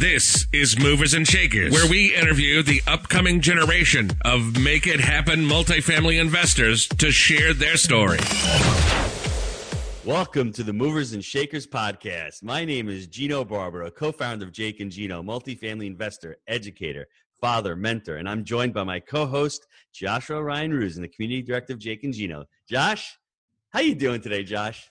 This is Movers and Shakers, where we interview the upcoming generation of Make It Happen multifamily investors to share their story. Welcome to the Movers and Shakers podcast. My name is Gino Barbaro, co-founder of Jake and Gino, multifamily investor, educator, father, mentor, and I'm joined by my co-host, Joshua Ryan Rusin, the community director of Jake and Gino. Josh, how you doing today, Josh?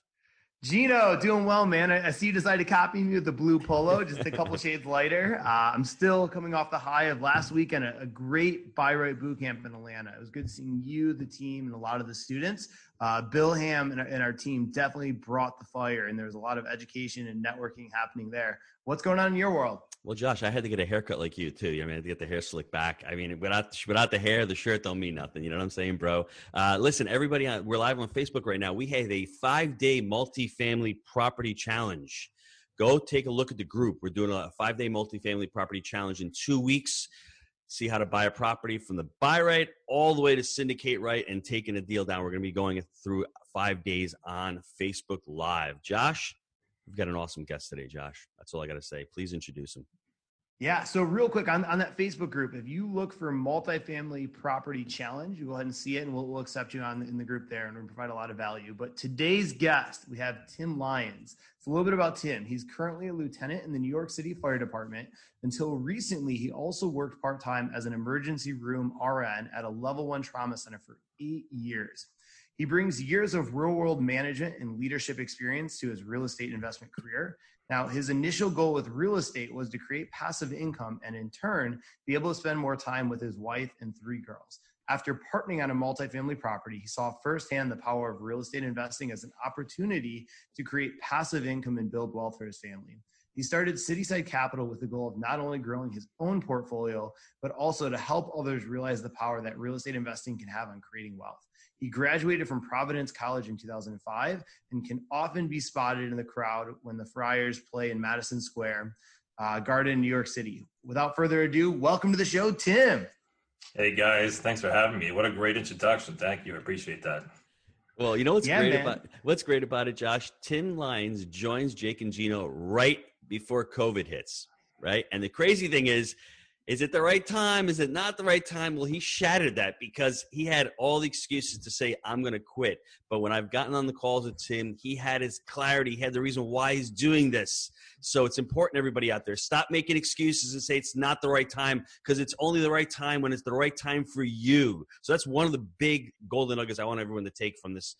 Gino, doing well, man. I see you decided to copy me with the blue polo, just a couple shades lighter. I'm still coming off the high of last week and a great Buy Right boot camp in Atlanta. It was good seeing you, the team, and a lot of the students. Bill Ham and our team definitely brought the fire, and there was a lot of education and networking happening there. What's going on in your world? Well, Josh, I had to get a haircut like you too. I had to get the hair slicked back. Without the hair, the shirt don't mean nothing. You know what I'm saying, bro? Listen, everybody, we're live on Facebook right now. We have a 5-day multifamily property challenge. Go take a look at the group. We're doing a 5-day multifamily property challenge in 2 weeks. See how to buy a property from the buy right all the way to syndicate right and taking a deal down. We're going to be going through 5 days on Facebook Live. Josh, we've got an awesome guest today, Josh. That's all I got to say. Please introduce him. Yeah, so real quick on that Facebook group, if you look for multifamily property challenge, you go ahead and see it, and we'll accept you in the group there, and we'll provide a lot of value. But today's guest, we have Tim Lyons. It's a little bit about Tim. He's currently a lieutenant in the New York City Fire Department. Until recently, he also worked part-time as an emergency room RN at a level 1 trauma center for 8 years. He brings years of real-world management and leadership experience to his real estate investment career. Now, his initial goal with real estate was to create passive income and, in turn, be able to spend more time with his wife and 3 girls. After partnering on a multifamily property, he saw firsthand the power of real estate investing as an opportunity to create passive income and build wealth for his family. He started Cityside Capital with the goal of not only growing his own portfolio, but also to help others realize the power that real estate investing can have on creating wealth. He graduated from Providence College in 2005 and can often be spotted in the crowd when the Friars play in Madison Square Garden, New York City. Without further ado, welcome to the show, Tim. Hey guys, thanks for having me. What a great introduction. Thank you. I appreciate that. Well, you know what's great about it, Josh? Tim Lyons joins Jake and Gino right before COVID hits, right? And the crazy thing is it the right time? Is it not the right time? Well, he shattered that because he had all the excuses to say, I'm going to quit. But when I've gotten on the calls with Tim, he had his clarity. He had the reason why he's doing this. So it's important, everybody out there, stop making excuses and say it's not the right time, because it's only the right time when it's the right time for you. So that's one of the big golden nuggets I want everyone to take from this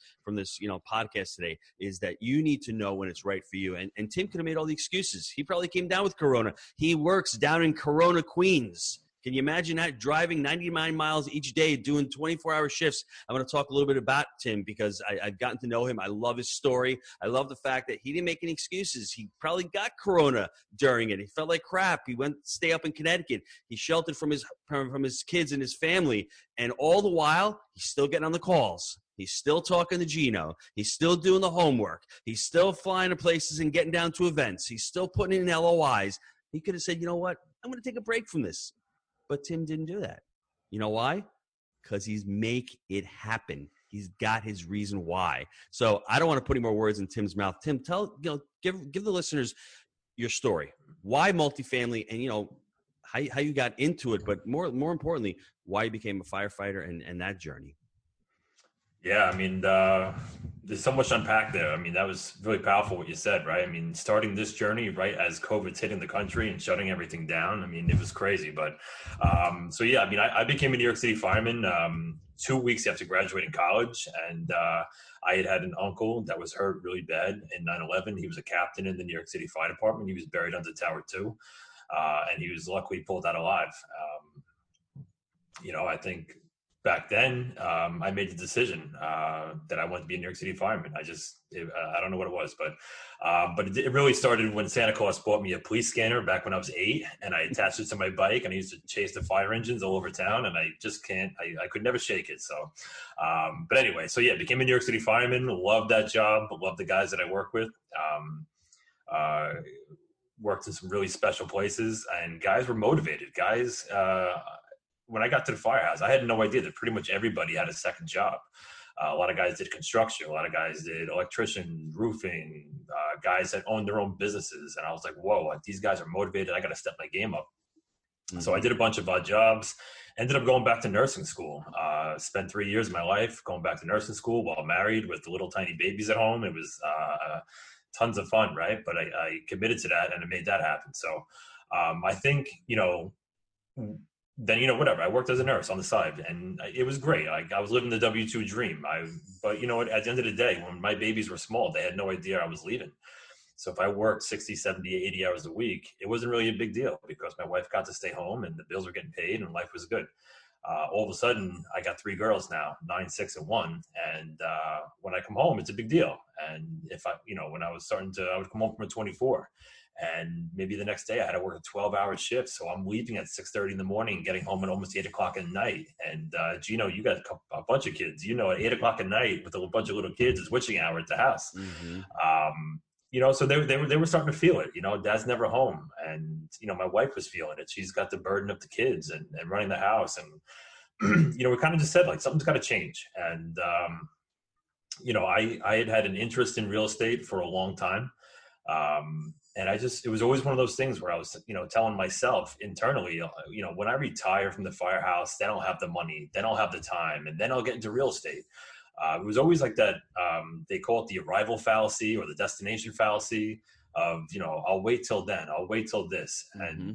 podcast today, is that you need to know when it's right for you. And Tim could have made all the excuses. He probably came down with Corona. He works down in Corona, Queens. Can you imagine that, driving 99 miles each day, doing 24-hour shifts? I want to talk a little bit about Tim because I've gotten to know him. I love his story. I love the fact that he didn't make any excuses. He probably got Corona during it. He felt like crap. He went to stay up in Connecticut. He sheltered from his kids and his family. And all the while, he's still getting on the calls. He's still talking to Gino. He's still doing the homework. He's still flying to places and getting down to events. He's still putting in LOIs. He could have said, you know what? I'm going to take a break from this. But Tim didn't do that. You know why? Because he's make it happen. He's got his reason why. So I don't want to put any more words in Tim's mouth. Tim, give the listeners your story. Why multifamily, and how you got into it, but more importantly, why you became a firefighter and that journey. Yeah, there's so much to unpack there. That was really powerful what you said, right? Starting this journey right as COVID's hitting the country and shutting everything down. It was crazy. But I became a New York City fireman 2 weeks after graduating college. And I had an uncle that was hurt really bad in 9/11. He was a captain in the New York City Fire Department. He was buried under Tower 2. And he was luckily pulled out alive. I think back then, I made the decision that I wanted to be a New York City fireman. I don't know what it was, but it really started when Santa Claus bought me a police scanner back when I was 8, and I attached it to my bike, and I used to chase the fire engines all over town, and I just can't. I could never shake it. So, but anyway, became a New York City fireman. Loved that job. Loved the guys that I work with. Worked in some really special places, and guys were motivated. When I got to the firehouse, I had no idea that pretty much everybody had a second job. A lot of guys did construction. A lot of guys did electrician, roofing, guys that owned their own businesses. And I was like, whoa, like, these guys are motivated. I got to step my game up. So I did a bunch of odd jobs, ended up going back to nursing school, spent 3 years of my life going back to nursing school while married with the little tiny babies at home. It was tons of fun, right? But I committed to that and I made that happen. So I think, then, whatever, I worked as a nurse on the side and it was great. I was living the W-2 dream. But you know what, at the end of the day, when my babies were small, they had no idea I was leaving. So if I worked 60, 70, 80 hours a week, it wasn't really a big deal because my wife got to stay home and the bills were getting paid and life was good. All of a sudden, I got 3 girls now, 9, 6, and 1. And when I come home, it's a big deal. And if when I was I would come home from a 24. And maybe the next day I had to work a 12-hour shift. So I'm leaving at 6:30 in the morning and getting home at almost 8 o'clock at night. And Gino, you got a bunch of kids. At 8 o'clock at night with a bunch of little kids is witching hour at the house. So they were starting to feel it. Dad's never home. And, my wife was feeling it. She's got the burden of the kids and running the house. And, we kind of just said, like, something's got to change. And, I had an interest in real estate for a long time. And it was always one of those things where I was, telling myself internally, when I retire from the firehouse, then I'll have the money, then I'll have the time, and then I'll get into real estate. It was always like that. They call it the arrival fallacy or the destination fallacy of, I'll wait till then, I'll wait till this. And,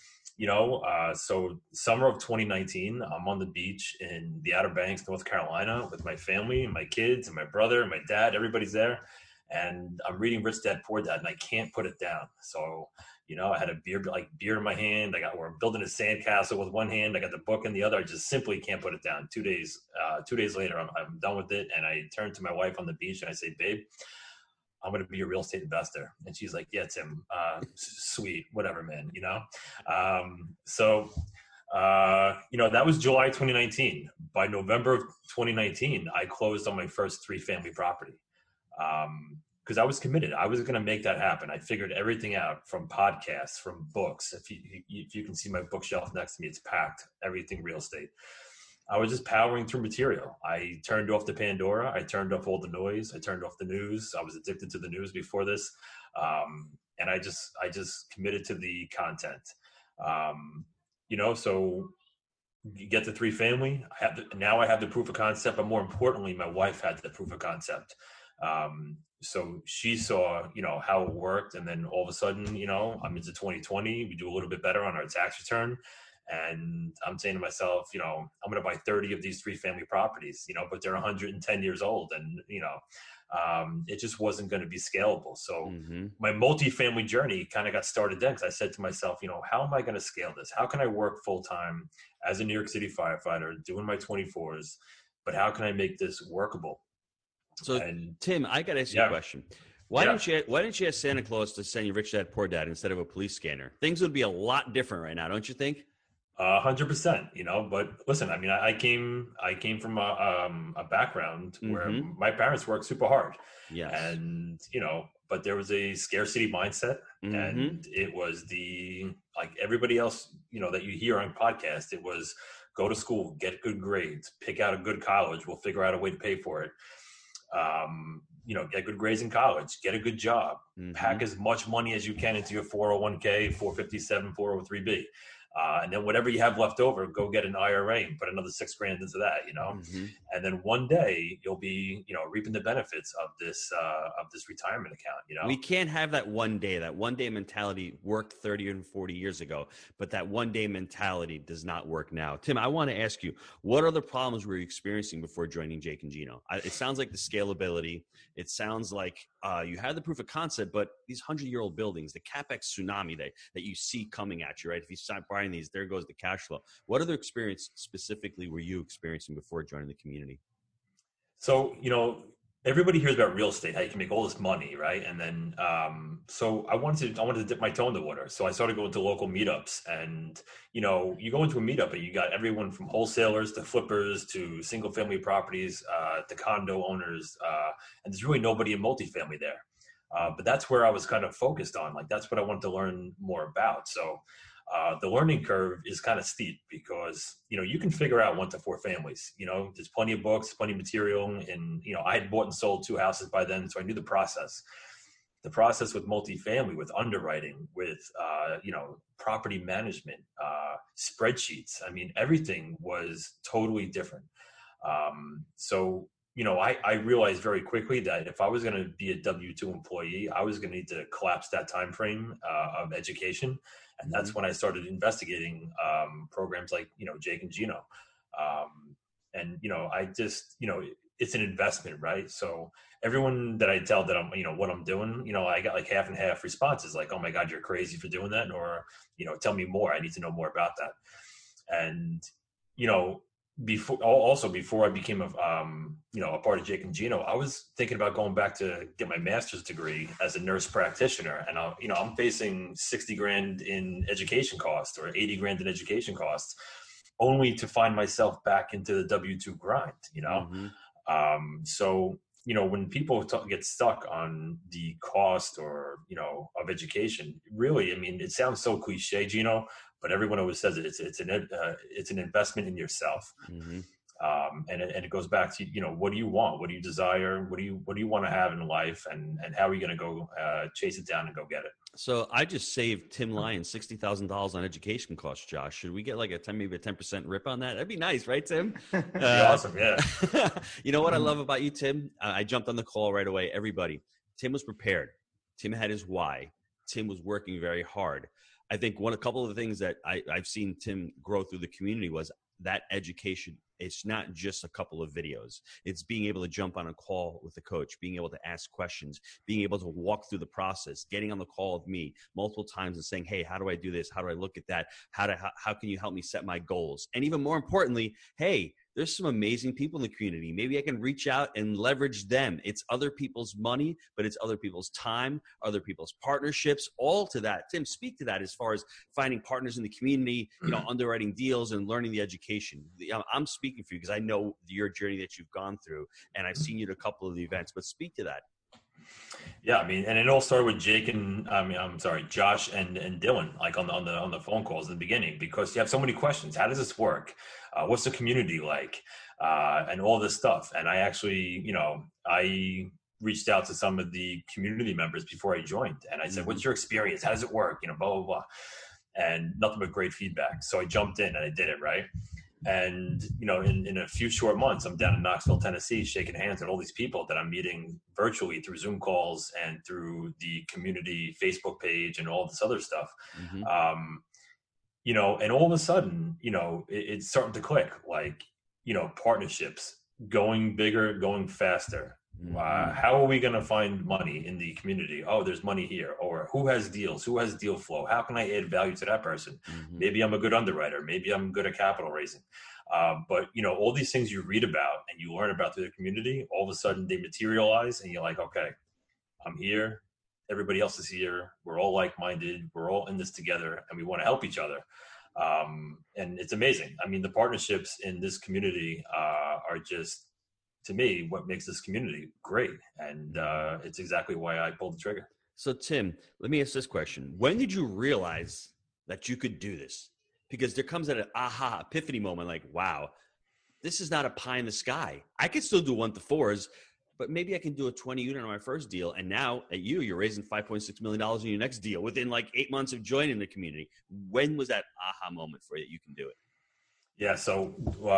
so summer of 2019, I'm on the beach in the Outer Banks, North Carolina with my family and my kids and my brother and my dad, everybody's there. And I'm reading Rich Dad Poor Dad and I can't put it down. So, I had a beer in my hand. We're building a sandcastle with one hand. I got the book in the other. I just simply can't put it down. 2 days later, I'm done with it. And I turned to my wife on the beach and I say, babe, I'm going to be a real estate investor. And she's like, yeah, Tim, sweet, whatever, man, that was July 2019. By November of 2019, I closed on my first 3-family property. Because I was committed. I was going to make that happen. I figured everything out from podcasts, from books. If you can see my bookshelf next to me, it's packed, everything real estate. I was just powering through material. I turned off the Pandora. I turned off all the noise. I turned off the news. I was addicted to the news before this. And I just committed to the content. So you get the 3-family. Now I have the proof of concept, but more importantly, my wife had the proof of concept. So she saw, how it worked. And then all of a sudden, I'm into 2020, we do a little bit better on our tax return. And I'm saying to myself, I'm going to buy 30 of these 3-family properties, but they're 110 years old. And, it just wasn't going to be scalable. So my multifamily journey kind of got started then. Cause I said to myself, how am I going to scale this? How can I work full time as a New York City firefighter doing my 24s, but how can I make this workable? So, Tim, I got to ask you a question. Why didn't you ask Santa Claus to send you Rich Dad Poor Dad instead of a police scanner? Things would be a lot different right now, don't you think? 100%. But listen, I mean, I came from a background where my parents worked super hard. Yes. And but there was a scarcity mindset, and it was like everybody else, that you hear on podcasts. It was go to school, get good grades, pick out a good college. We'll figure out a way to pay for it. Get good grades in college, get a good job, pack as much money as you can into your 401k, 457, 403b. And then whatever you have left over, go get an IRA and put another $6,000 into that, and then one day you'll be, reaping the benefits of this retirement account, We can't have that one day mentality worked 30 and 40 years ago, but that one day mentality does not work now. Tim, I want to ask you, what other problems were you experiencing before joining Jake and Gino? It sounds like the scalability. It sounds like you had the proof of concept, but these 100-year-old buildings, the CapEx tsunami that you see coming at you, right? If you start buying these, there goes the cash flow. What other experience specifically were you experiencing before joining the community? So, everybody hears about real estate, how you can make all this money, right? And then, so I wanted to dip my toe in the water. So I started going to local meetups, and, you go into a meetup and you got everyone from wholesalers to flippers to single family properties, to condo owners. And there's really nobody in multifamily there. But that's where I was kind of focused on. Like, that's what I wanted to learn more about. So The learning curve is kind of steep because, you can figure out 1 to 4 families, there's plenty of books, plenty of material. And, I had bought and sold 2 houses by then. So I knew the process with multifamily, with underwriting, with, property management, spreadsheets. I mean, everything was totally different. So, I realized very quickly that if I was going to be a W-2 employee, I was going to need to collapse that time frame of education. And that's when I started investigating programs like, Jake and Gino. And, I just, it's an investment, right? So everyone that I tell that I'm, what I'm doing, I got like half and half responses, like, oh my God, you're crazy for doing that. Or, tell me more. I need to know more about that. And, before I became a part of Jake and Gino, I was thinking about going back to get my master's degree as a nurse practitioner. And I'm facing $60,000 in education costs or $80,000 in education costs, only to find myself back into the W-2 grind, So, when people get stuck on the cost or, of education, really, I mean, it sounds so cliche, Gino, but everyone always says it. It's an investment in yourself. And it goes back to, what do you want? What do you desire? What do you want to have in life? And how are you going to go chase it down and go get it? So I just saved Tim Lyons $60,000 on education costs, Josh. Should we get like maybe a 10% rip on that? That'd be nice, right, Tim? That'd be awesome, yeah. You know what I love about you, Tim? I jumped on the call right away. Everybody, Tim was prepared. Tim had his why. Tim was working very hard. I think a couple of the things that I've seen Tim grow through the community was that education. It's not just a couple of videos. It's being able to jump on a call with the coach, being able to ask questions, being able to walk through the process, getting on the call with me multiple times and saying, hey, how do I do this? How do I look at that? How can you help me set my goals? And even more importantly, hey, there's some amazing people in the community. Maybe I can reach out and leverage them. It's other people's money, but it's other people's time, other people's partnerships, all to that. Tim, speak to that as far as finding partners in the community, underwriting deals and learning the education. I'm speaking for you because I know your journey that you've gone through, and I've seen you at a couple of the events, but speak to that. Yeah, I mean, and it all started with Josh and Dylan, like on the phone calls in the beginning, because you have so many questions. How does this work? What's the community like? And all this stuff. And I actually, I reached out to some of the community members before I joined, and I said, "What's your experience? How does it work? Blah blah blah," and nothing but great feedback. So I jumped in and I did it right. And, in a few short months, I'm down in Knoxville, Tennessee, shaking hands with all these people that I'm meeting virtually through Zoom calls and through the community Facebook page and all this other stuff. And all of a sudden, it's starting to click, like, partnerships, going bigger, going faster. How are we going to find money in the community? Oh, there's money here. Or who has deals? Who has deal flow? How can I add value to that person? Maybe I'm a good underwriter. Maybe I'm good at capital raising. But, all these things you read about and you learn about through the community, all of a sudden they materialize and you're like, okay, I'm here. Everybody else is here. We're all like-minded. We're all in this together and we want to help each other. And it's amazing. I mean, the partnerships in this community are just, to me, what makes this community great. And it's exactly why I pulled the trigger. So Tim, let me ask this question. When did you realize that you could do this? Because there comes an epiphany moment, like, wow, this is not a pie in the sky. I could still do 1 to 4s, but maybe I can do a 20 unit on my first deal. And now you're raising $5.6 million in your next deal within like 8 months of joining the community. When was that aha moment for you that you can do it? Yeah. So,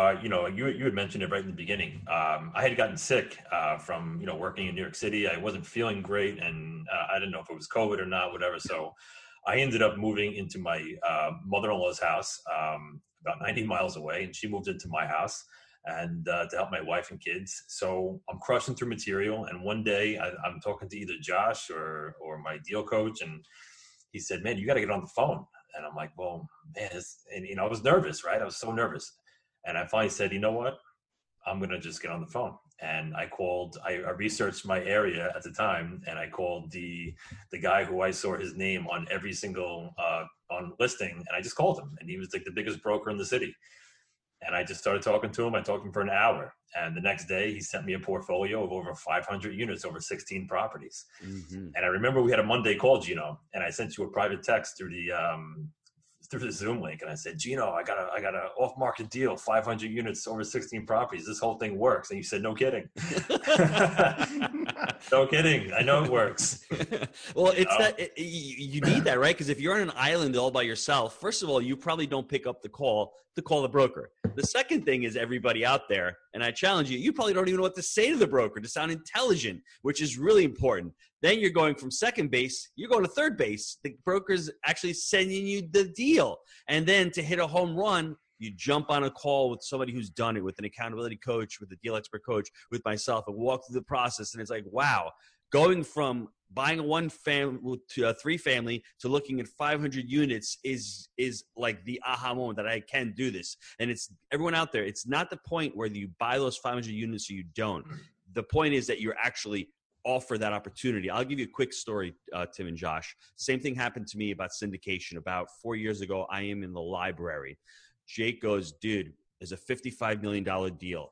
you had mentioned it right in the beginning. I had gotten sick from, working in New York City. I wasn't feeling great and I didn't know if it was COVID or not, whatever. So I ended up moving into my mother-in-law's house about 90 miles away, and she moved into my house and to help my wife and kids. So I'm crushing through material. And one day I'm talking to either Josh or my deal coach, and he said, "Man, you got to get on the phone." And I'm like, well, man, and I was nervous, right? I was so nervous. And I finally said, you know what? I'm going to just get on the phone. And I researched my area at the time, and I called the guy who I saw his name on every single on listing, and I just called him. And he was like the biggest broker in the city. And I just started talking to him. I talked to him for an hour. And the next day, he sent me a portfolio of over 500 units, over 16 properties. And I remember we had a Monday call, Gino, and I sent you a private text through the through the Zoom link, and I said, Gino, I got a off-market deal, 500 units over 16 properties. This whole thing works. And you said, no kidding. No kidding. I know it works. Well, you need that, right? Because if you're on an island all by yourself, first of all, you probably don't pick up the call to call the broker. The second thing is everybody out there, and I challenge you, you probably don't even know what to say to the broker to sound intelligent, which is really important. Then you're going from second base, you're going to third base. The broker's actually sending you the deal. And then to hit a home run, you jump on a call with somebody who's done it, with an accountability coach, with a deal expert coach, with myself, and walk through the process. And it's like, wow, going from buying a 1 family to a 3 family to looking at 500 units is like the aha moment that I can do this. And it's everyone out there. It's not the point where you buy those 500 units or you don't. The point is that you're actually offer that opportunity. I'll give you a quick story, Tim and Josh. Same thing happened to me about syndication. About 4 years ago, I am in the library. Jake goes, dude, there's a $55 million deal.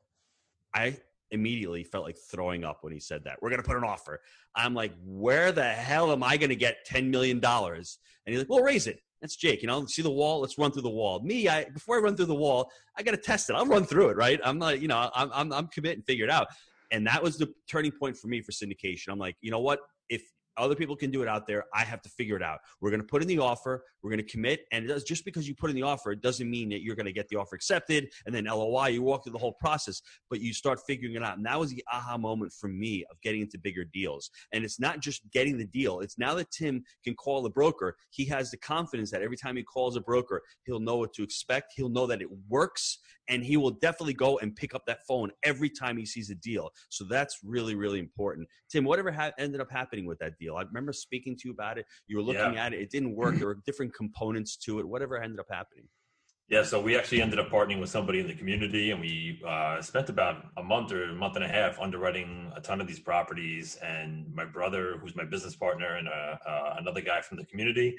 I immediately felt like throwing up when he said that. We're going to put an offer. I'm like, where the hell am I going to get $10 million? And he's like, well, raise it. That's Jake. See the wall? Let's run through the wall. Me, before I run through the wall, I got to test it. I'll run through it, right? I'm not, I'm commit and figure it out. And that was the turning point for me for syndication. I'm like, you know what? If other people can do it out there, I have to figure it out. We're going to put in the offer. We're going to commit. And just because you put in the offer, it doesn't mean that you're going to get the offer accepted and then LOI. You walk through the whole process, but you start figuring it out. And that was the aha moment for me of getting into bigger deals. And it's not just getting the deal. It's now that Tim can call the broker. He has the confidence that every time he calls a broker, he'll know what to expect. He'll know that it works. And he will definitely go and pick up that phone every time he sees a deal. So that's really, really important. Tim, whatever ended up happening with that deal? I remember speaking to you about it. You were looking at it. It didn't work. There were different components to it. Whatever ended up happening? Yeah, so we actually ended up partnering with somebody in the community, and we spent about a month or a month and a half underwriting a ton of these properties. And my brother, who's my business partner, and another guy from the community,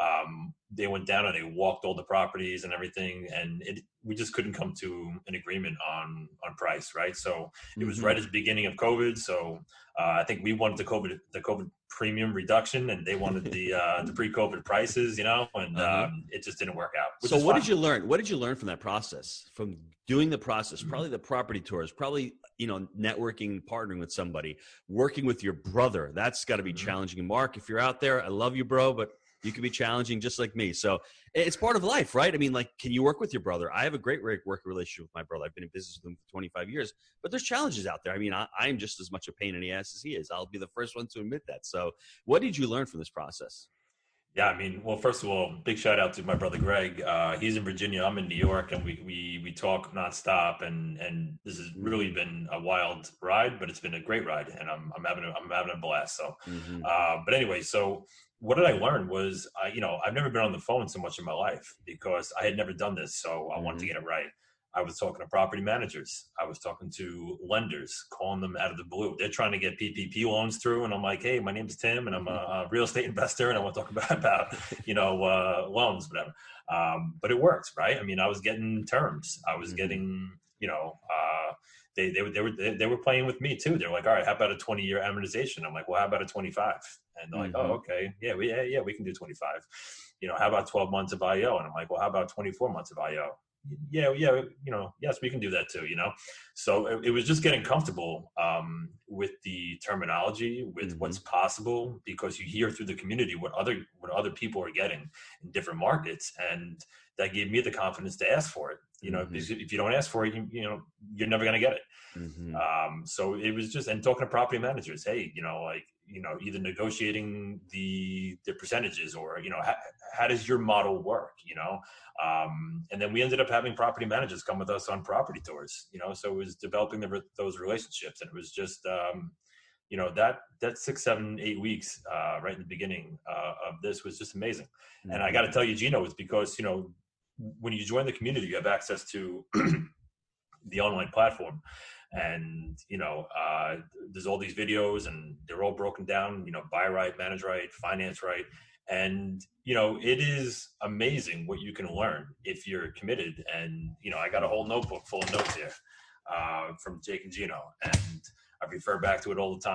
they went down and they walked all the properties and everything, and we just couldn't come to an agreement on price, right? So it was right at the beginning of COVID. So I think we wanted the COVID premium reduction, and they wanted the pre-COVID prices, and it just didn't work out. So what did you learn? What did you learn from that process? From doing the process, probably the property tours, probably, networking, partnering with somebody, working with your brother. That's got to be challenging. Mark, if you're out there, I love you, bro, but you can be challenging just like me. So it's part of life, right? I mean, like, can you work with your brother? I have a great working relationship with my brother. I've been in business with him for 25 years, but there's challenges out there. I mean, I'm just as much a pain in the ass as he is. I'll be the first one to admit that. So what did you learn from this process? Yeah, I mean, well, first of all, big shout out to my brother Greg. He's in Virginia. I'm in New York, and we talk nonstop. And this has really been a wild ride, but it's been a great ride, and I'm having a blast. So, but anyway, so what did I learn was, I've never been on the phone so much in my life because I had never done this. So I wanted to get it right. I was talking to property managers. I was talking to lenders, calling them out of the blue. They're trying to get PPP loans through. And I'm like, hey, my name is Tim, and I'm a real estate investor, and I want to talk about loans, whatever. But it worked, right? I mean, I was getting terms. I was getting, they were playing with me too. They're like, all right, how about a 20-year amortization? I'm like, well, how about a 25? And they're like, oh, okay. Yeah, we can do 25. How about 12 months of IO? And I'm like, well, how about 24 months of IO? Yeah, yes, we can do that too, So it was just getting comfortable with the terminology, with what's possible, because you hear through the community what other people are getting in different markets, and that gave me the confidence to ask for it. Because if you don't ask for it, you're never going to get it. So it was just, and talking to property managers, hey, either negotiating the percentages, or how does your model work, and then we ended up having property managers come with us on property tours, so it was developing those relationships, and it was just that 6, 7, 8 weeks right in the beginning of this was just amazing. And I got to tell you, Gino, it's because when you join the community, you have access to the online platform. And, there's all these videos, and they're all broken down, buy right, manage right, finance right. And, it is amazing what you can learn if you're committed. And, I got a whole notebook full of notes here from Jake and Gino, and I refer back to it all the time.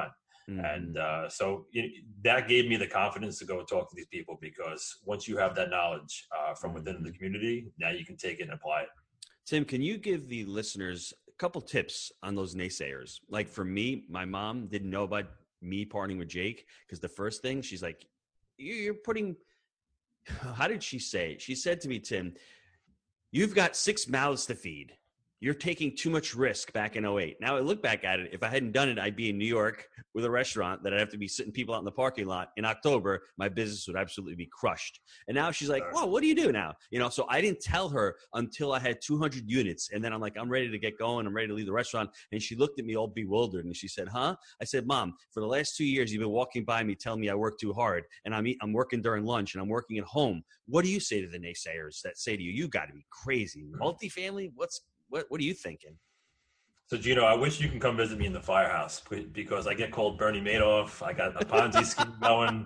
And so that gave me the confidence to go talk to these people, because once you have that knowledge from within the community, now you can take it and apply it. Tim, can you give the listeners a couple tips on those naysayers? Like for me, my mom didn't know about me partnering with Jake, because the first thing she's like, you're putting, how did she say? She said to me, Tim, you've got 6 mouths to feed. You're taking too much risk back in 2008. Now I look back at it. If I hadn't done it, I'd be in New York with a restaurant that I'd have to be sitting people out in the parking lot. In October, my business would absolutely be crushed. And now she's like, whoa, what do you do now? So I didn't tell her until I had 200 units. And then I'm like, I'm ready to get going. I'm ready to leave the restaurant. And she looked at me all bewildered. And she said, huh? I said, Mom, for the last 2 years, you've been walking by me telling me I work too hard. And I'm working during lunch and I'm working at home. What do you say to the naysayers that say to you, you got to be crazy? Multifamily? What are you thinking? So, Gino, I wish you can come visit me in the firehouse, because I get called Bernie Madoff. I got a Ponzi scheme going.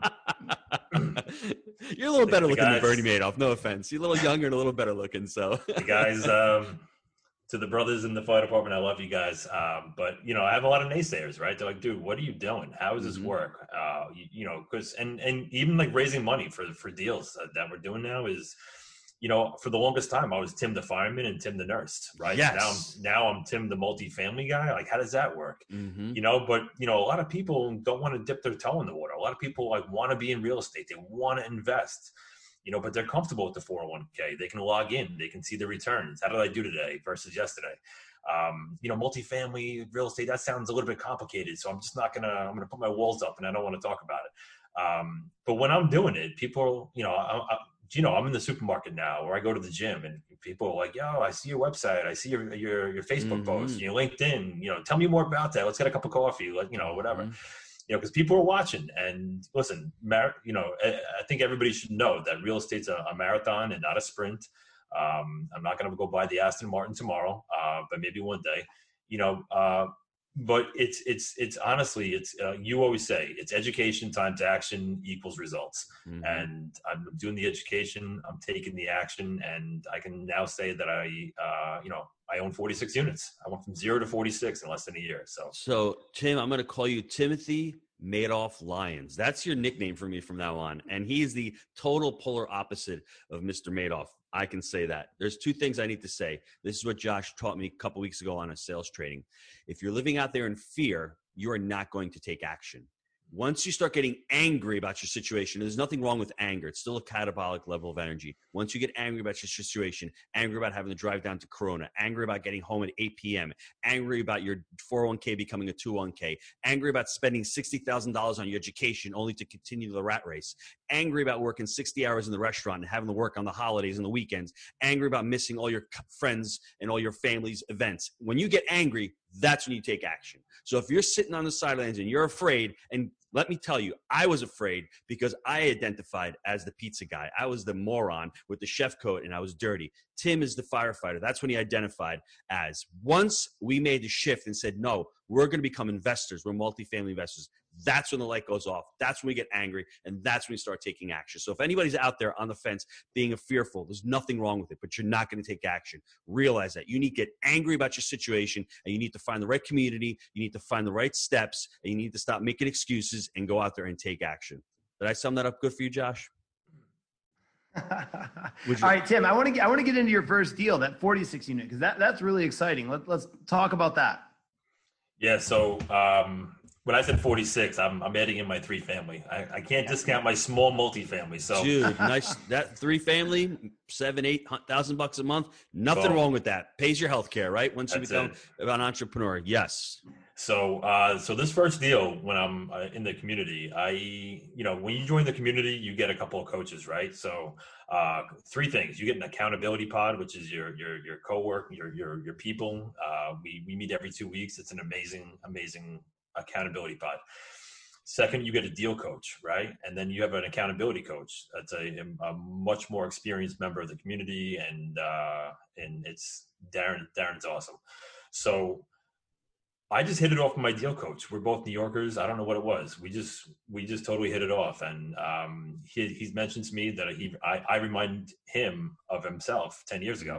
You're a little better looking than Bernie Madoff. No offense. You're a little younger and a little better looking. So, the guys, to the brothers in the fire department, I love you guys. But, I have a lot of naysayers, right? They're like, dude, what are you doing? How does this work? Because and even like raising money for deals that we're doing now is, for the longest time, I was Tim the fireman and Tim the nurse, right? Yes. Now I'm Tim the multifamily guy. Like, how does that work? But, a lot of people don't want to dip their toe in the water. A lot of people want to be in real estate. They want to invest, but they're comfortable with the 401k. They can log in. They can see the returns. How did I do today versus yesterday? Multifamily real estate, that sounds a little bit complicated. So I'm just I'm going to put my walls up and I don't want to talk about it. But when I'm doing it, people, I'm in the supermarket now, or I go to the gym, and people are like, yo, I see your website. I see your Facebook post, your LinkedIn, tell me more about that. Let's get a cup of coffee, whatever, because people are watching. And listen, I think everybody should know that real estate's a marathon and not a sprint. I'm not going to go buy the Aston Martin tomorrow, but maybe one day, but it's honestly, you always say it's education times action equals results. And I'm doing the education, I'm taking the action, and I can now say that I own 46 units. I went from 0 to 46 in less than a year. So Tim, I'm going to call you Timothy Madoff Lyons. That's your nickname for me from now on. And he is the total polar opposite of Mr. Madoff. I can say that. There's 2 things I need to say. This is what Josh taught me a couple weeks ago on a sales training. If you're living out there in fear, you are not going to take action. Once you start getting angry about your situation, there's nothing wrong with anger. It's still a catabolic level of energy. Once you get angry about your situation, angry about having to drive down to Corona, angry about getting home at 8 p.m., angry about your 401k becoming a 201k, angry about spending $60,000 on your education only to continue the rat race, angry about working 60 hours in the restaurant and having to work on the holidays and the weekends, angry about missing all your friends and all your family's events. When you get angry, that's when you take action. So if you're sitting on the sidelines and you're afraid, and let me tell you, I was afraid because I identified as the pizza guy. I was the moron with the chef coat and I was dirty. Tim is the firefighter. That's when he identified as. Once we made the shift and said, no, we're going to become investors. We're multifamily investors. That's when the light goes off. That's when we get angry. And that's when we start taking action. So if anybody's out there on the fence being fearful, there's nothing wrong with it, but you're not going to take action. Realize that. You need to get angry about your situation, and you need to find the right community. You need to find the right steps, and you need to stop making excuses and go out there and take action. Did I sum that up good for you, Josh? All right, Tim, I want to get into your first deal, that 46 unit, because that's really exciting. Let's talk about that. Yeah. So when I said 46, I'm adding in my 3-family. I can't discount my small multifamily. So, dude, nice. That 3-family, $7,000-8,000 a month. Nothing wrong with that. Pays your health care, right? Once you become an entrepreneur. Yes. So this first deal, when I'm in the community, when you join the community, you get a couple of coaches, right? So 3 things: you get an accountability pod, which is your coworker, your people. We meet every 2 weeks. It's an amazing accountability pod. Second, you get a deal coach, right? And then you have an accountability coach. That's a much more experienced member of the community, and it's Darren. Darren's awesome. So I just hit it off with my deal coach. We're both New Yorkers. I don't know what it was. We just totally hit it off. And he's mentioned to me that I remind him of himself 10 years ago.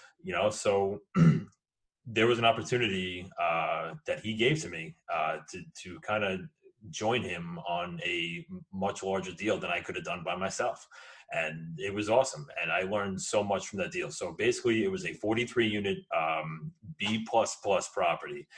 So there was an opportunity that he gave to me to kind of join him on a much larger deal than I could have done by myself. And it was awesome. And I learned so much from that deal. So basically it was a 43 unit B++ property.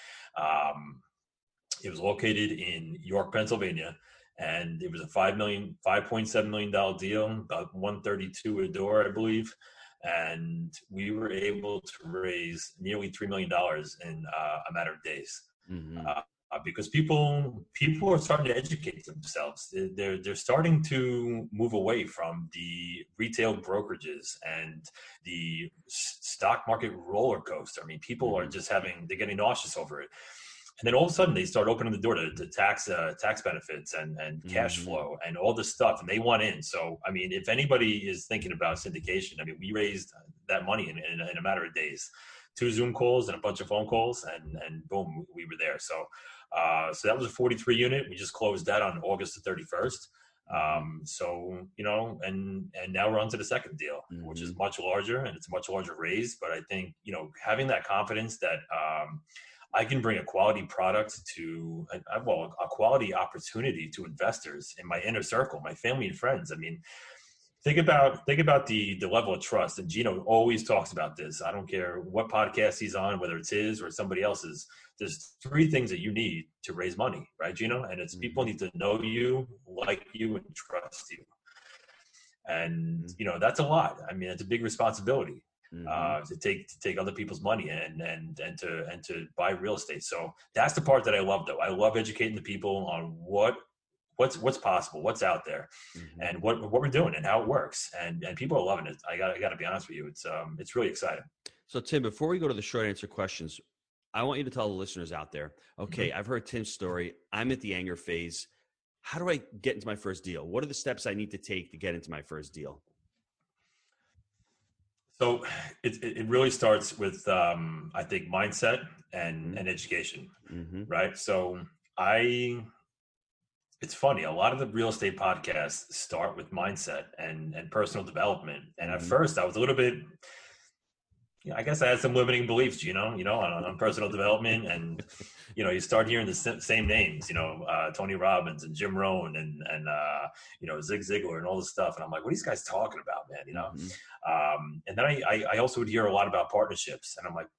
It was located in York, Pennsylvania. And it was a $5.7 million deal, about 132 a door, I believe. And we were able to raise nearly $3 million in a matter of days. Mm-hmm. Because people are starting to educate themselves. They're starting to move away from the retail brokerages and the stock market roller coaster. I mean, people are just they're getting nauseous over it. And then all of a sudden they start opening the door to tax benefits and cash flow and all this stuff, and they want in. So, I mean, if anybody is thinking about syndication, I mean, we raised that money in a matter of days, 2 Zoom calls and a bunch of phone calls, and boom, we were there. So that was a 43 unit. We just closed that on August the 31st. So, you know, and now we're on to the second deal, which is much larger, and it's a much larger raise. But I think, you know, having that confidence that I can bring a quality product to, a quality opportunity to investors in my inner circle, my family and friends. I mean, think about the level of trust. And Gino always talks about this. I don't care what podcast he's on, whether it's his or somebody else's. There's 3 things that you need to raise money, right, Gino? And it's people need to know you, like you, and trust you. And, you know, that's a lot. I mean, it's a big responsibility. To take other people's money and to buy real estate. So that's the part that I love, though. I love educating the people on what's possible, what's out there, and what we're doing and how it works. And people are loving it. I got to be honest with you. It's really exciting. So Tim, before we go to the short answer questions, I want you to tell the listeners out there, okay, I've heard Tim's story. I'm at the anger phase. How do I get into my first deal? What are the steps I need to take to get into my first deal? So it really starts with, I think, mindset and education, right? So it's funny. A lot of the real estate podcasts start with mindset and personal development. And at first I was a little bit, I guess I had some limiting beliefs, on personal development. And, you start hearing the same names, Tony Robbins and Jim Rohn and Zig Ziglar and all this stuff. And I'm like, what are these guys talking about, man? And then I also would hear a lot about partnerships. And I'm like,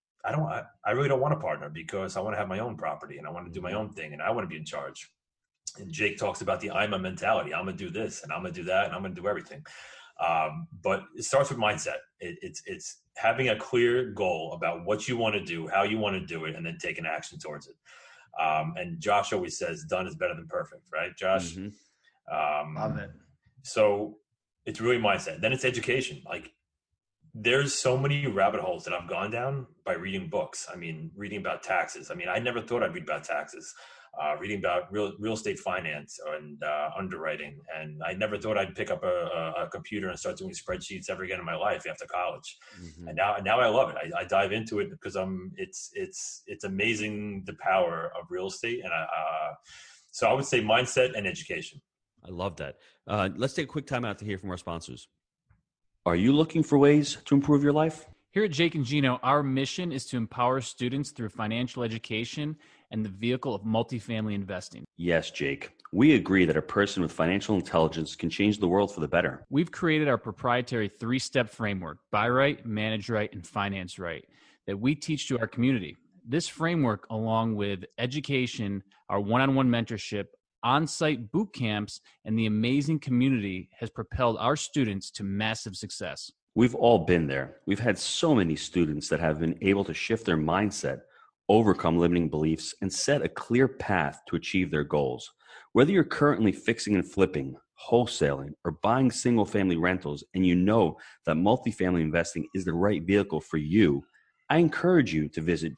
I really don't want to partner because I want to have my own property and I want to do my own thing and I want to be in charge. And Jake talks about the I'm a mentality. I'm going to do this and I'm going to do that and I'm going to do everything. But it starts with mindset. It's having a clear goal about what you want to do, how you want to do it, and then taking action towards it. And Josh always says, done is better than perfect, right, Josh? Love it. So it's really mindset. Then it's education. Like there's so many rabbit holes that I've gone down by reading books. I mean, reading about taxes. I mean, I never thought I'd read about taxes. Reading about real estate finance and underwriting. And I never thought I'd pick up a computer and start doing spreadsheets ever again in my life after college. And now I love it. I dive into it because it's amazing the power of real estate. And so I would say mindset and education. I love that. Let's take a quick time out to hear from our sponsors. Are you looking for ways to improve your life? Here at Jake and Gino, our mission is to empower students through financial education and the vehicle of multifamily investing. Yes, Jake. We agree that a person with financial intelligence can change the world for the better. We've created our proprietary 3-step framework, buy right, manage right, and finance right, that we teach to our community. This framework, along with education, our one-on-one mentorship, on-site boot camps, and the amazing community has propelled our students to massive success. We've all been there. We've had so many students that have been able to shift their mindset, overcome limiting beliefs, and set a clear path to achieve their goals. Whether you're currently fixing and flipping, wholesaling, or buying single-family rentals, and you know that multifamily investing is the right vehicle for you, I encourage you to visit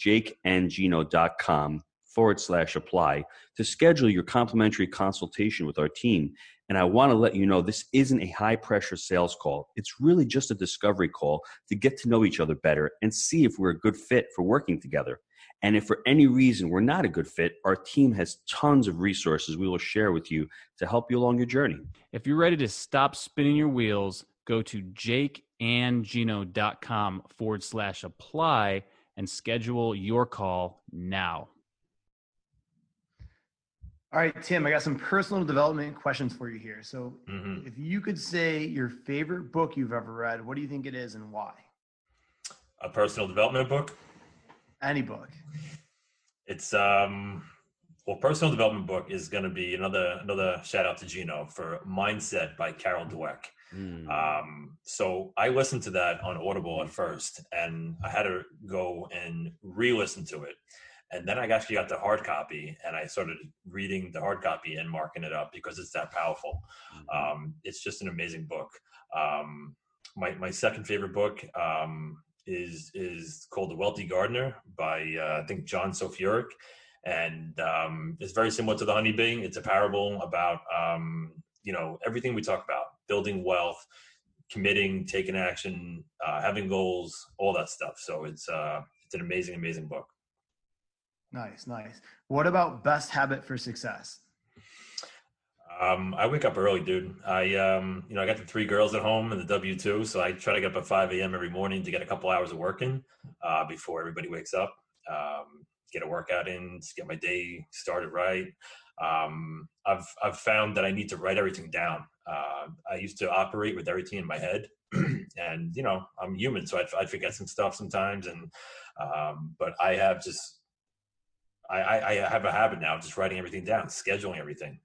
jakeandgino.com/apply to schedule your complimentary consultation with our team. And I want to let you know this isn't a high-pressure sales call. It's really just a discovery call to get to know each other better and see if we're a good fit for working together. And if for any reason we're not a good fit, our team has tons of resources we will share with you to help you along your journey. If you're ready to stop spinning your wheels, go to jakeandgino.com/apply and schedule your call now. All right, Tim, I got some personal development questions for you here. So if you could say your favorite book you've ever read, what do you think it is and why? A personal development book? Any book. It's personal development book is going to be another shout out to Gino for Mindset by Carol Dweck. So I listened to that on Audible at first, and I had to go and re-listen to it. And then I actually got the hard copy, and I started reading the hard copy and marking it up because it's that powerful. It's just an amazing book. My second favorite book is called The Wealthy Gardener by I think John Sofurik, and it's very similar to The Honey Bee. It's a parable about everything we talk about: building wealth, committing, taking action, having goals, all that stuff. So it's an amazing book. Nice. What about best habit for success? I wake up early, dude. I got the 3 girls at home and the W-2, so I try to get up at 5 a.m. every morning to get a couple hours of work in before everybody wakes up. Get a workout in, just get my day started right. I've found that I need to write everything down. I used to operate with everything in my head, and I'm human, so I'd forget some stuff sometimes. And but I have I have a habit now of just writing everything down, scheduling everything,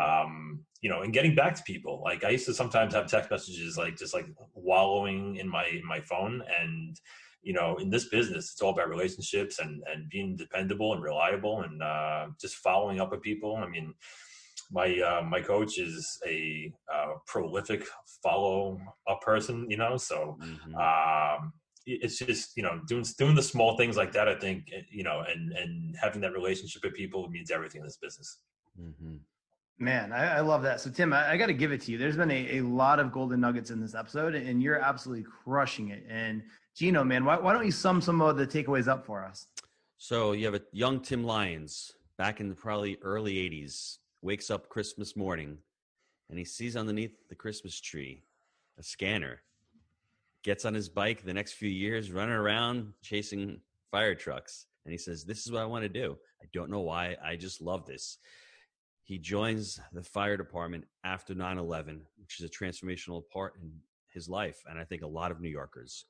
and getting back to people. Like I used to sometimes have text messages just wallowing in my phone. And, in this business, it's all about relationships and being dependable and reliable and just following up with people. I mean, my coach is a prolific follow up person, so it's just doing the small things like that, I think, and having that relationship with people means everything in this business. Man, I love that. So Tim, I got to give it to you. There's been a lot of golden nuggets in this episode, and you're absolutely crushing it. And Gino, man, why don't you sum some of the takeaways up for us? So you have a young Tim Lyons back in the probably early 80s, wakes up Christmas morning, and he sees underneath the Christmas tree a scanner. Gets on his bike the next few years, running around chasing fire trucks. And he says, this is what I want to do. I don't know why. I just love this. He joins the fire department after 9/11, which is a transformational part in his life. And I think a lot of New Yorkers.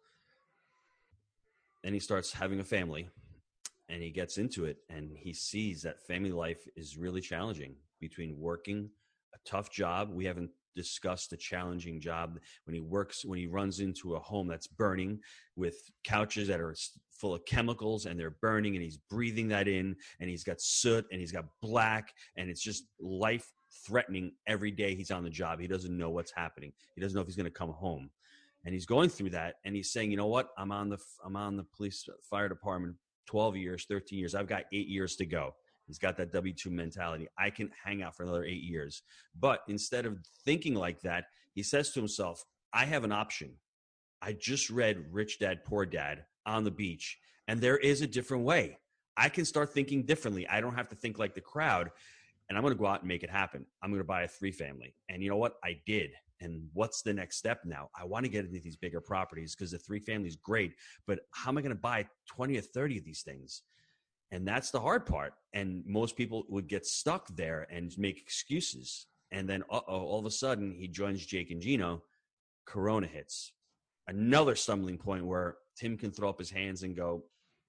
Then he starts having a family, and he gets into it, and he sees that family life is really challenging between working a tough job. We haven't discussed the challenging job when he runs into a home that's burning with couches that are full of chemicals and they're burning, and he's breathing that in, and he's got soot and he's got black, and it's just life threatening every day he's on the job. He doesn't know what's happening. He doesn't know if he's going to come home, and he's going through that, and he's saying, you know what, I'm on the police fire department 12 years, 13 years. I've got 8 years to go. He's got that W-2 mentality. I can hang out for another 8 years. But instead of thinking like that, he says to himself, I have an option. I just read Rich Dad, Poor Dad on the beach, and there is a different way. I can start thinking differently. I don't have to think like the crowd, and I'm going to go out and make it happen. I'm going to buy a 3-family. And you know what? I did. And what's the next step now? I want to get into these bigger properties because the 3-family is great, but how am I going to buy 20 or 30 of these things? And that's the hard part. And most people would get stuck there and make excuses. And then, all of a sudden, he joins Jake and Gino. Corona hits. Another stumbling point where Tim can throw up his hands and go,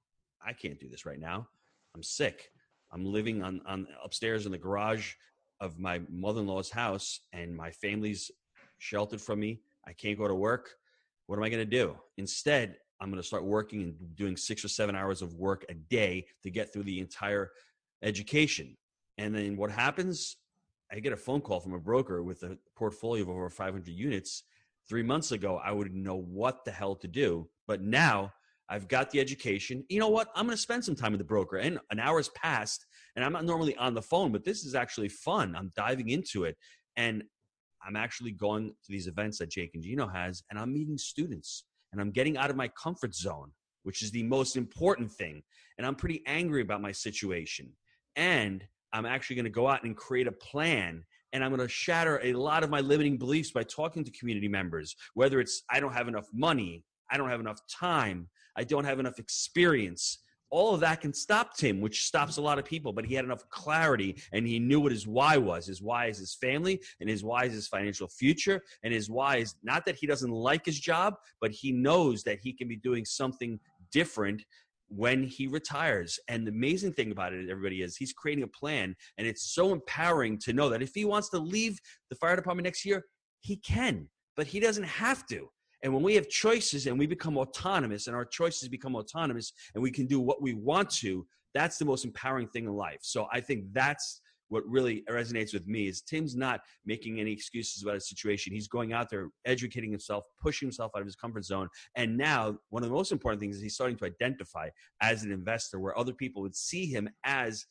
I can't do this right now. I'm sick. I'm living on upstairs in the garage of my mother-in-law's house, and my family's sheltered from me. I can't go to work. What am I going to do? Instead, I'm going to start working and doing 6 or 7 hours of work a day to get through the entire education. And then what happens? I get a phone call from a broker with a portfolio of over 500 units. 3 months ago, I wouldn't know what the hell to do. But now I've got the education. You know what? I'm going to spend some time with the broker. And an hour's passed, and I'm not normally on the phone, but this is actually fun. I'm diving into it. And I'm actually going to these events that Jake and Gino has, and I'm meeting students. And I'm getting out of my comfort zone, which is the most important thing. And I'm pretty angry about my situation. And I'm actually going to go out and create a plan. And I'm going to shatter a lot of my limiting beliefs by talking to community members, whether it's I don't have enough money, I don't have enough time, I don't have enough experience. all of that can stop Tim, which stops a lot of people, but he had enough clarity and he knew what his why was. His why is his family, and his why is his financial future, and his why is not that he doesn't like his job, but he knows that he can be doing something different when he retires. And the amazing thing about it, everybody, is he's creating a plan, and it's so empowering to know that if he wants to leave the fire department next year, he can, but he doesn't have to. And when we have choices and we become autonomous, and our choices become autonomous, and we can do what we want to, that's the most empowering thing in life. So I think that's what really resonates with me, is Tim's not making any excuses about his situation. He's going out there, educating himself, pushing himself out of his comfort zone. And now one of the most important things is he's starting to identify as an investor, where other people would see him as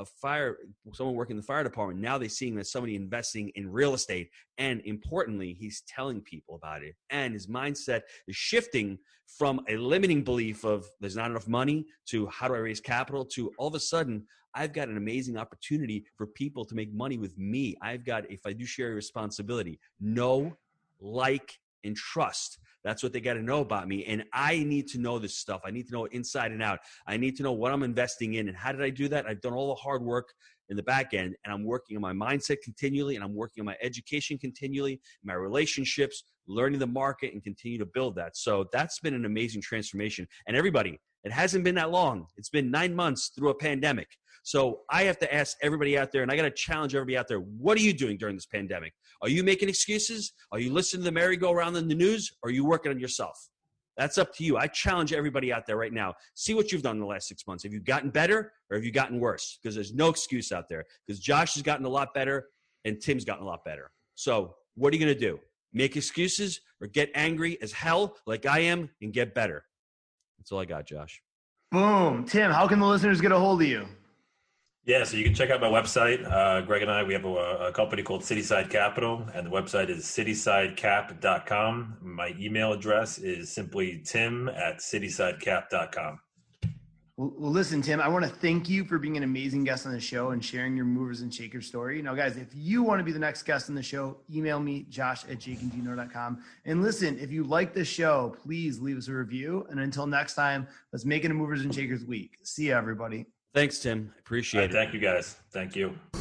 someone working in the fire department. Now they see him as somebody investing in real estate. And importantly, he's telling people about it. And his mindset is shifting from a limiting belief of there's not enough money to how do I raise capital, to all of a sudden, I've got an amazing opportunity for people to make money with me. I've got a fiduciary responsibility. Know, like, and trust. That's what they got to know about me. And I need to know this stuff. I need to know it inside and out. I need to know what I'm investing in. And how did I do that? I've done all the hard work in the back end, and I'm working on my mindset continually, and I'm working on my education continually, my relationships, learning the market, and continue to build that. So that's been an amazing transformation. And everybody, it hasn't been that long. It's been 9 months through a pandemic. So I have to ask everybody out there, and I got to challenge everybody out there, what are you doing during this pandemic? Are you making excuses? Are you listening to the merry-go-round in the news? Or are you working on yourself? That's up to you. I challenge everybody out there right now. See what you've done in the last 6 months. Have you gotten better, or have you gotten worse? Because there's no excuse out there. Because Josh has gotten a lot better and Tim's gotten a lot better. So what are you going to do? Make excuses or get angry as hell like I am and get better? That's all I got, Josh. Boom. Tim, how can the listeners get a hold of you? Yeah, so you can check out my website. Greg and I, we have a company called Cityside Capital, and the website is citysidecap.com. My email address is simply tim@citysidecap.com. Well, listen, Tim, I want to thank you for being an amazing guest on the show and sharing your movers and shakers story. Now, guys, if you want to be the next guest on the show, email me, josh@jakeandgino.com. And listen, if you like the show, please leave us a review. And until next time, let's make it a movers and shakers week. See you, everybody. Thanks, Tim. Appreciate it. Thank you, guys. Thank you.